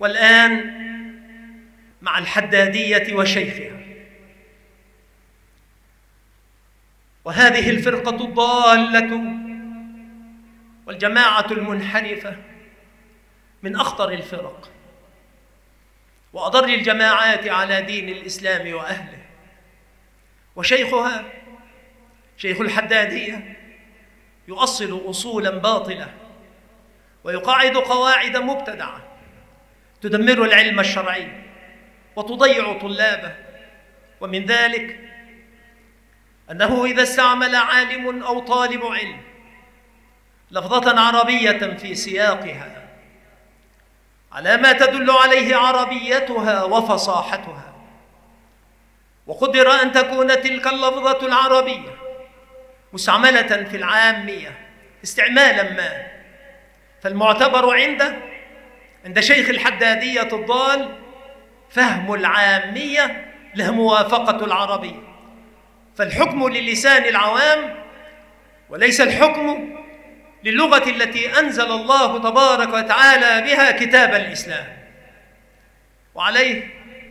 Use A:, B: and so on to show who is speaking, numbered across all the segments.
A: والآن مع الحدادية وشيخها. وهذه الفرقة الضالة والجماعة المنحرفة من أخطر الفرق وأضر الجماعات على دين الإسلام وأهله. وشيخها شيخ الحدادية يؤصل أصولاً باطلة ويقاعد قواعد مبتدعة تدمر العلم الشرعي وتضيع طلابه. ومن ذلك أنه إذا استعمل عالم أو طالب علم لفظة عربية في سياقها على ما تدل عليه عربيتها وفصاحتها، وقدر أن تكون تلك اللفظة العربية مستعملة في العامية استعمالاً ما، فالمعتبر عند شيخ الحدادية الضال فهم العامية له موافقة العربية، فالحكم للسان العوام وليس الحكم للغة التي أنزل الله تبارك وتعالى بها كتاب الإسلام. وعليه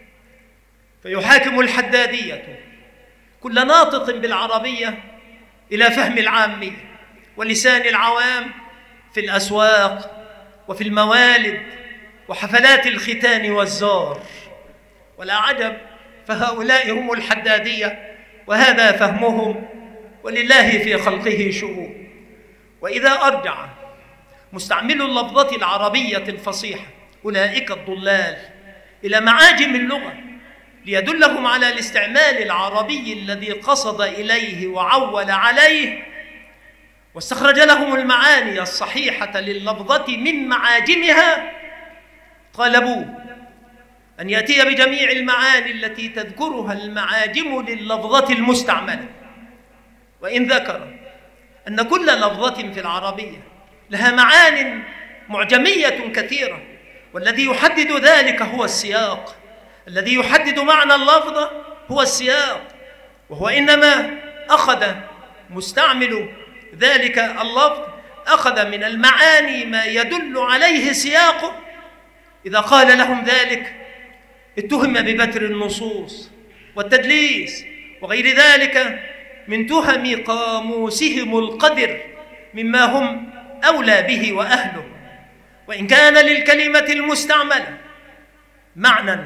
A: فيحاكم الحدادية كل ناطق بالعربية إلى فهم العامية ولسان العوام في الأسواق وفي الموالد وحفلات الختان والزار. ولا عجب، فهؤلاء هم الحدادية وهذا فهمهم، ولله في خلقه شؤون. وإذا أرجع مستعمل اللفظة العربية الفصيحة أولئك الضلال إلى معاجم اللغة ليدلهم على الاستعمال العربي الذي قصد إليه وعول عليه واستخرج لهم المعاني الصحيحة لللفظة من معاجمها، طالبوه أن يأتي بجميع المعاني التي تذكرها المعاجم لللفظة المستعملة. وإن ذكر أن كل لفظة في العربية لها معان معجمية كثيرة، والذي يحدد ذلك هو السياق، الذي يحدد معنى اللفظة هو السياق، وهو إنما أخذ مستعمل ذلك اللفظ أخذ من المعاني ما يدل عليه سياقه. إذا قال لهم ذلك اتهم ببتر النصوص والتدليس وغير ذلك من تهم قاموسهم القدر مما هم أولى به وأهله. وإن كان للكلمة المستعملة معنى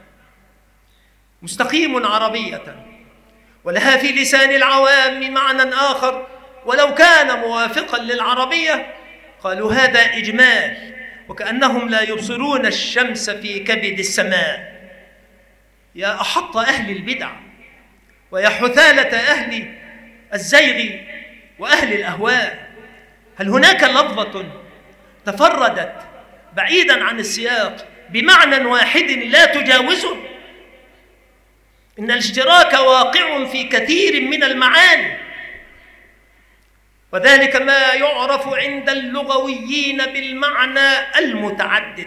A: مستقيم عربية ولها في لسان العوام معنى آخر ولو كان موافقا للعربية، قالوا هذا إجمال، وكأنهم لا يبصرون الشمس في كبد السماء. يا أحط أهل البدع ويا حثالة أهل الزيغ وأهل الأهواء، هل هناك لفظة تفردت بعيداً عن السياق بمعنى واحد لا تجاوزه؟ إن الاشتراك واقع في كثير من المعاني، وذلك ما يعرف عند اللغويين بالمعنى المتعدد،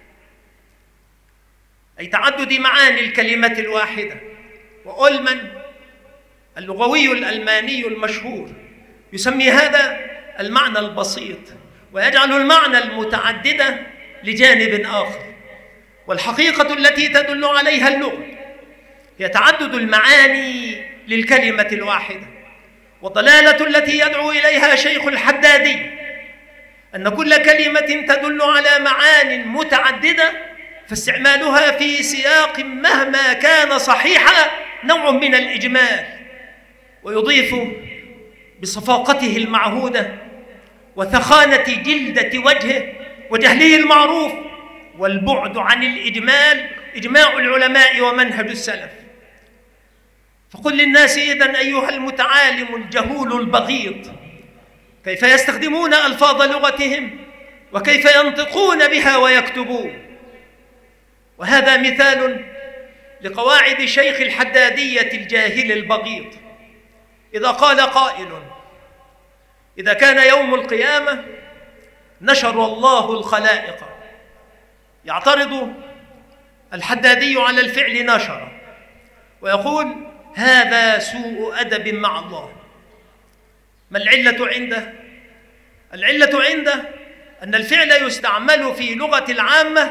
A: أي تعدد معاني الكلمة الواحدة. وأولمان اللغوي الألماني المشهور يسمي هذا المعنى البسيط ويجعل المعنى المتعدد لجانب آخر. والحقيقة التي تدل عليها اللغة هي تعدد المعاني للكلمة الواحدة، والضلالة التي يدعو إليها شيخ الحدادي أن كل كلمة تدل على معان متعددة فاستعمالها في سياق مهما كان صحيحا نوع من الإجمال، ويضيف بصفاقته المعهودة وثخانة جلدة وجهه وجهله المعروف والبعد عن الإجمال إجماع العلماء ومنهج السلف. فقل للناس إذن أيها المتعالم الجهول البغيض كيف يستخدمون ألفاظ لغتهم وكيف ينطقون بها ويكتبون. وهذا مثال لقواعد شيخ الحدادية الجاهل البغيض. إذا قال قائل إذا كان يوم القيامة نشر الله الخلائق، يعترض الحدادي على الفعل نشر ويقول هذا سوء أدب مع الله. ما العلة عنده؟ العلة عنده أن الفعل يستعمل في لغة العامة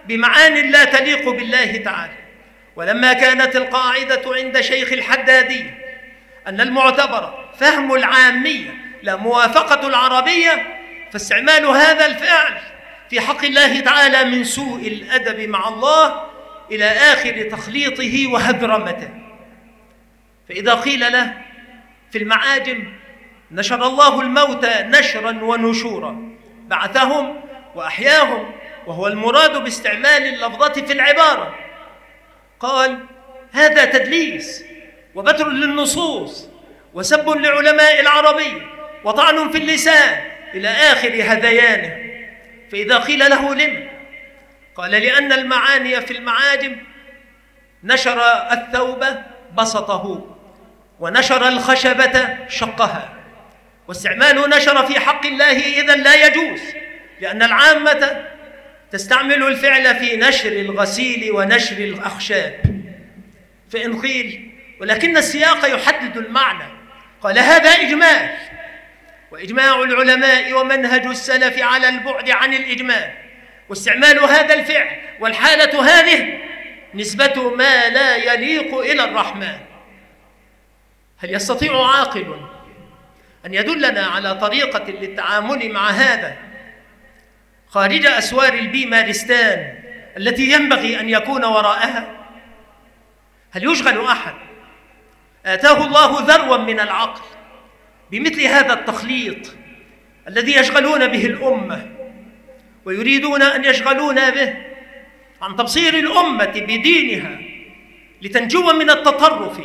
A: بمعان لا تليق بالله تعالى. ولما كانت القاعدة عند شيخ الحدادية أن المعتبر فهم العامية لا موافقة العربية، فاستعمال هذا الفعل في حق الله تعالى من سوء الأدب مع الله إلى آخر تخليطه وهذرمته. فإذا قيل له في المعاجم نشر الله الموتى نشرا ونشورا، بعثهم وأحياهم، وهو المراد باستعمال اللفظة في العبارة، قال هذا تدليس وبتر للنصوص وسب لعلماء العربية وطعن في اللسان إلى آخر هذيانه. فإذا قيل له لم؟ قال لأن المعاني في المعاجم نشر الثوب بسطه ونشر الخشبة شقها، واستعمال نشر في حق الله إذن لا يجوز، لأن العامة تستعمل الفعل في نشر الغسيل ونشر الأخشاب. فإن قيل ولكن السياق يحدد المعنى، قال هذا إجمال، وإجماع العلماء ومنهج السلف على البعد عن الإجمال، واستعمال هذا الفعل والحالة هذه نسبة ما لا يليق إلى الرحمن. هل يستطيع عاقل أن يدلنا على طريقة للتعامل مع هذا خارج أسوار البيمارستان التي ينبغي أن يكون وراءها؟ هل يشغل أحد آتاه الله ذروا من العقل بمثل هذا التخليط الذي يشغلون به الأمة ويريدون أن يشغلونا به عن تبصير الأمة بدينها لتنجو من التطرف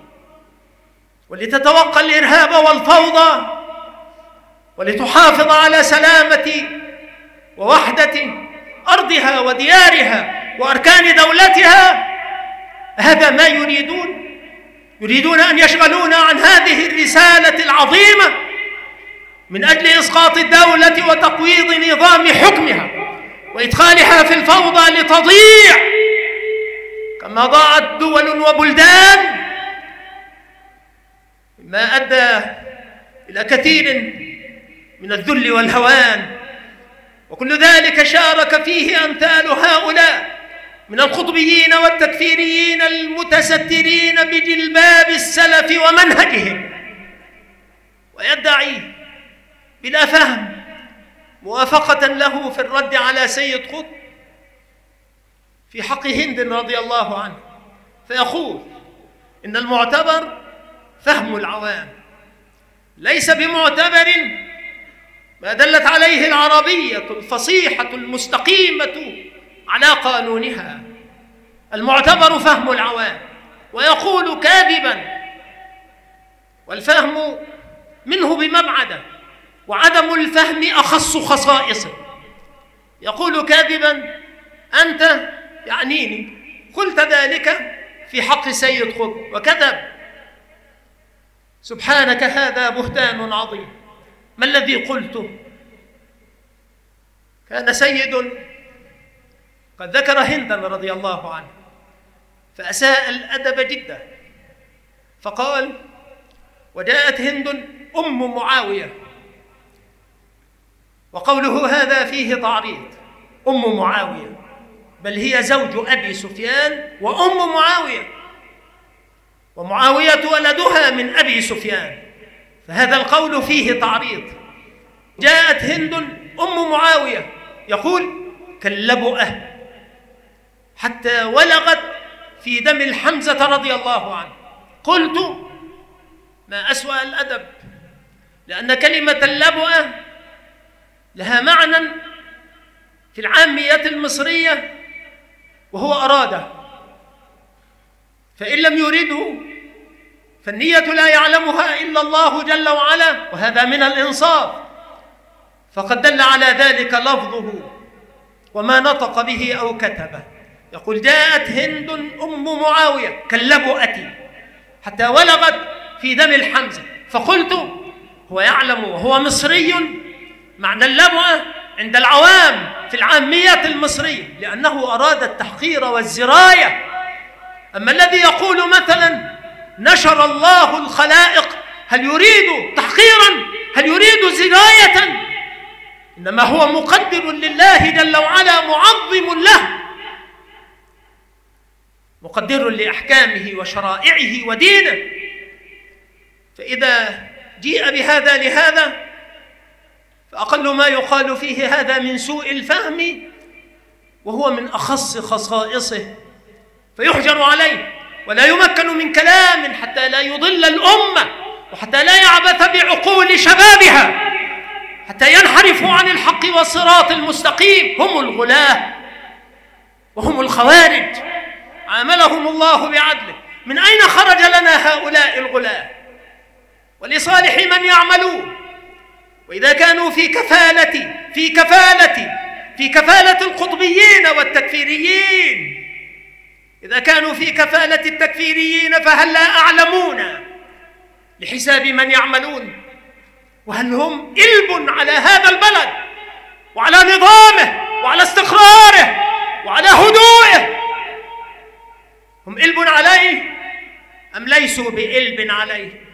A: ولتتوقى الإرهاب والفوضى ولتحافظ على سلامة ووحدة أرضها وديارها وأركان دولتها؟ هذا ما يريدون؟ يريدون أن يشغلونا عن هذه الرسالة العظيمة من أجل إسقاط الدولة وتقويض نظام حكمها وإدخالها في الفوضى لتضيع كما ضاعت دول وبلدان، ما أدى إلى كثير من الذل والهوان. وكل ذلك شارك فيه أمثال هؤلاء من القطبيين والتكفيريين المتسترين بجلباب السلف ومنهجهم، ويدعي بلا فهم موافقة له في الرد على سيد قطب في حق هند رضي الله عنه، فيقول إن المعتبر فهم العوام، ليس بمعتبر ما دلت عليه العربية الفصيحة المستقيمة على قانونها. المعتبر فهم العوام، ويقول كاذبا، والفهم منه بمبعده وعدم الفهم أخص خصائصه. يقول كاذبا أنت يعنيني قلت ذلك في حق سيد قطب وكذب. سبحانك هذا بهتان عظيم. ما الذي قلته؟ كان سيد قد ذكر هندا رضي الله عنه فأساء الأدب جدا، فقال وجاءت هند أم معاوية، وقوله هذا فيه تعريض. أم معاوية بل هي زوج أبي سفيان وأم معاوية، ومعاوية ولدها من أبي سفيان، فهذا القول فيه تعريض. جاءت هند أم معاوية، يقول كاللبؤة حتى ولغت في دم الحمزة رضي الله عنه. قلت ما أسوأ الأدب، لأن كلمة اللبؤة لها معنى في العامية المصرية وهو أراده، فإن لم يرده فالنية لا يعلمها إلا الله جل وعلا، وهذا من الإنصاف، فقد دل على ذلك لفظه وما نطق به أو كتبه. يقول جاءت هند أم معاوية كاللبؤة حتى ولغت في دم الحمزة، فقلت هو يعلم وهو مصري معنى اللبؤة عند العوام في العامية المصرية، لأنه أراد التحقير والزراية. أما الذي يقول مثلا نشر الله الخلائق، هل يريد تحقيرا؟ هل يريد زراية؟ إنما هو مقدر لله جل وعلا، معظم له، مقدر لأحكامه وشرائعه ودينه. فإذا جيء بهذا لهذا فأقل ما يقال فيه هذا من سوء الفهم، وهو من أخص خصائصه، فيحجر عليه ولا يمكن من كلام حتى لا يضل الأمة، وحتى لا يعبث بعقول شبابها، حتى ينحرفوا عن الحق والصراط المستقيم. هم الغلاة وهم الخوارج، عاملهم الله بعدله. من أين خرج لنا هؤلاء الغلاة؟ ولصالح من يعملون؟ وإذا كانوا في كفالة القطبيين والتكفيريين، إذا كانوا في كفالة التكفيريين فهل لا أعلمون لحساب من يعملون؟ وهل هم إلب على هذا البلد وعلى نظامه وعلى استقراره وعلى هدوئه؟ هم إلب عليه أم ليسوا بإلب عليه؟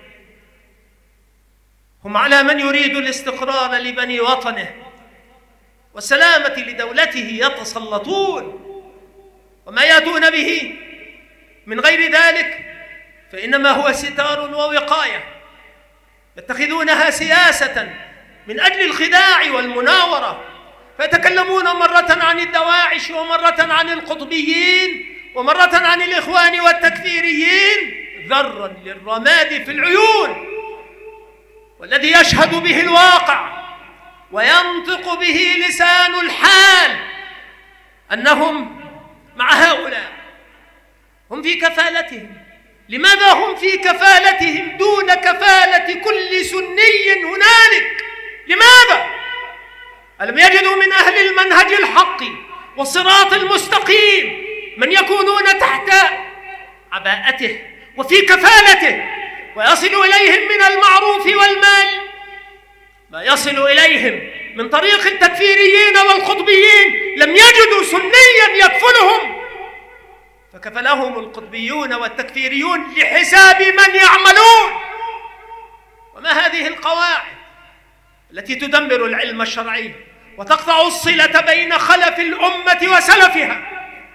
A: هم على من يريد الاستقرار لبني وطنه والسلامة لدولته يتسلطون، وما يأتون به من غير ذلك فإنما هو ستار ووقاية، يتخذونها سياسة من أجل الخداع والمناورة، فيتكلمون مرة عن الدواعش ومرة عن القطبيين ومرة عن الإخوان والتكفيريين، ذرا للرماد في العيون، والذي يشهد به الواقع وينطق به لسان الحال أنهم مع هؤلاء، هم في كفالتهم. لماذا هم في كفالتهم دون كفالة كل سني هنالك؟ لماذا؟ ألم يجدوا من أهل المنهج الحق والصراط المستقيم من يكونون تحت عباءته وفي كفالته، ويصل إليهم من المعروف والمال ما يصل إليهم من طريق التكفيريين والقطبيين؟ لم يجدوا سنيا يكفلهم، فكفلهم القطبيون والتكفيريون لحساب من يعملون. وما هذه القواعد التي تدمر العلم الشرعي وتقطع الصلة بين خلف الأمة وسلفها،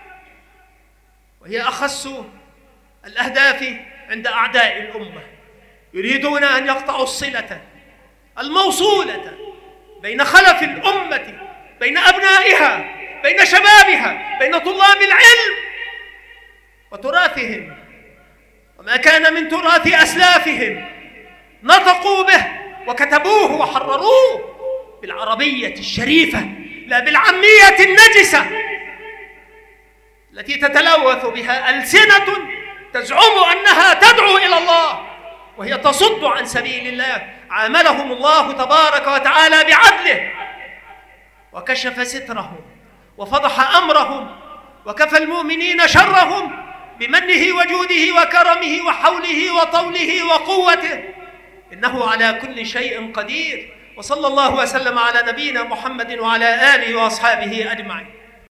A: وهي أخص الأهداف عند أعداء الأمة. يريدون أن يقطعوا الصلة الموصولة بين خلف الأمة، بين أبنائها، بين شبابها، بين طلاب العلم وتراثهم، وما كان من تراث أسلافهم نطقوا به وكتبوه وحرروه بالعربية الشريفة لا بالعامية النجسة التي تتلوث بها ألسنة تزعم أنها تدعو إلى الله وهي تصد عن سبيل الله. عاملهم الله تبارك وتعالى بعدله وكشف سترهم وفضح أمرهم وكفى المؤمنين شرهم بمنه وجوده وكرمه وحوله وطوله وقوته، إنه على كل شيء قدير. وصلى الله وسلم على نبينا محمد وعلى آله وأصحابه أجمعين.